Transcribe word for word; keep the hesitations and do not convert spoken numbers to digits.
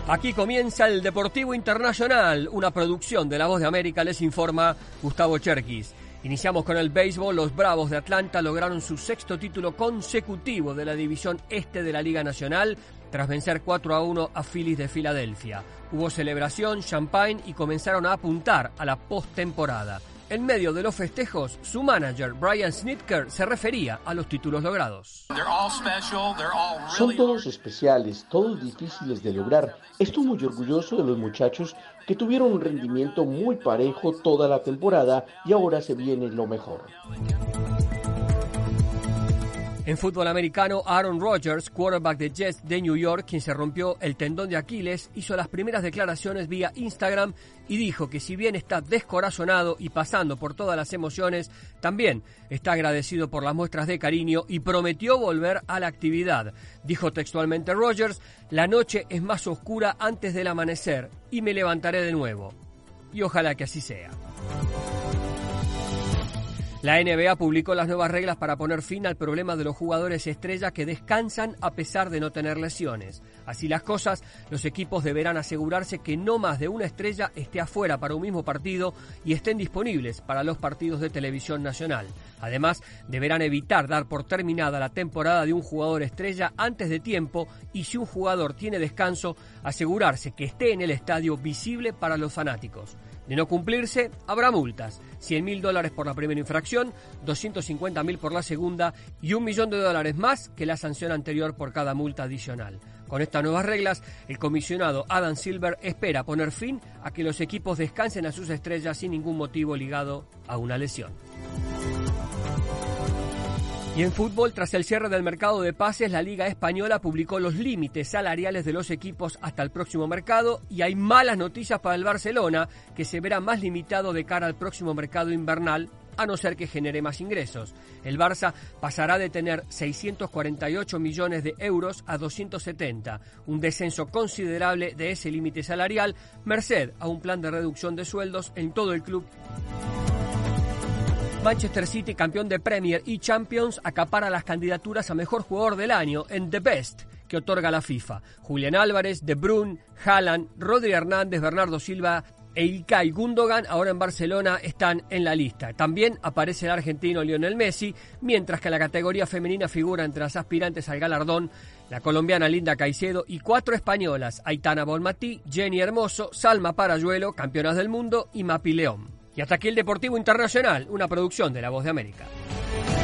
Aquí comienza el Deportivo Internacional, una producción de La Voz de América, les informa Gustavo Cherkis. Iniciamos con el béisbol. Los Bravos de Atlanta lograron su sexto título consecutivo de la División Este de la Liga Nacional tras vencer cuatro a uno a Phillies de Filadelfia. Hubo celebración, champagne y comenzaron a apuntar a la postemporada. En medio de los festejos, su manager, Brian Snitker, se refería a los títulos logrados. Son todos especiales, todos difíciles de lograr. Estoy muy orgulloso de los muchachos que tuvieron un rendimiento muy parejo toda la temporada y ahora se viene lo mejor. En fútbol americano, Aaron Rodgers, quarterback de Jets de New York, quien se rompió el tendón de Aquiles, hizo las primeras declaraciones vía Instagram y dijo que si bien está descorazonado y pasando por todas las emociones, también está agradecido por las muestras de cariño y prometió volver a la actividad. Dijo textualmente Rodgers: "La noche es más oscura antes del amanecer y me levantaré de nuevo". Y ojalá que así sea. La N B A publicó las nuevas reglas para poner fin al problema de los jugadores estrella que descansan a pesar de no tener lesiones. Así las cosas, los equipos deberán asegurarse que no más de una estrella esté afuera para un mismo partido y estén disponibles para los partidos de televisión nacional. Además, deberán evitar dar por terminada la temporada de un jugador estrella antes de tiempo y, si un jugador tiene descanso, asegurarse que esté en el estadio visible para los fanáticos. De no cumplirse, habrá multas, cien mil dólares por la primera infracción, doscientos cincuenta mil por la segunda y un millón de dólares más que la sanción anterior por cada multa adicional. Con estas nuevas reglas, el comisionado Adam Silver espera poner fin a que los equipos descansen a sus estrellas sin ningún motivo ligado a una lesión. Y en fútbol, tras el cierre del mercado de pases, la Liga Española publicó los límites salariales de los equipos hasta el próximo mercado y hay malas noticias para el Barcelona, que se verá más limitado de cara al próximo mercado invernal, a no ser que genere más ingresos. El Barça pasará de tener seiscientos cuarenta y ocho millones de euros a doscientos setenta, un descenso considerable de ese límite salarial, merced a un plan de reducción de sueldos en todo el club. Manchester City, campeón de Premier y Champions, acapara las candidaturas a mejor jugador del año en The Best que otorga la FIFA. Julián Álvarez, De Bruyne, Haaland, Rodri Hernández, Bernardo Silva e Ilkay Gundogan, ahora en Barcelona, están en la lista. También aparece el argentino Lionel Messi, mientras que la categoría femenina figura entre las aspirantes al galardón la colombiana Linda Caicedo y cuatro españolas: Aitana Bonmatí, Jenny Hermoso, Salma Parayuelo, campeonas del mundo, y Mapi León. Y hasta aquí el Deportivo Internacional, una producción de La Voz de América.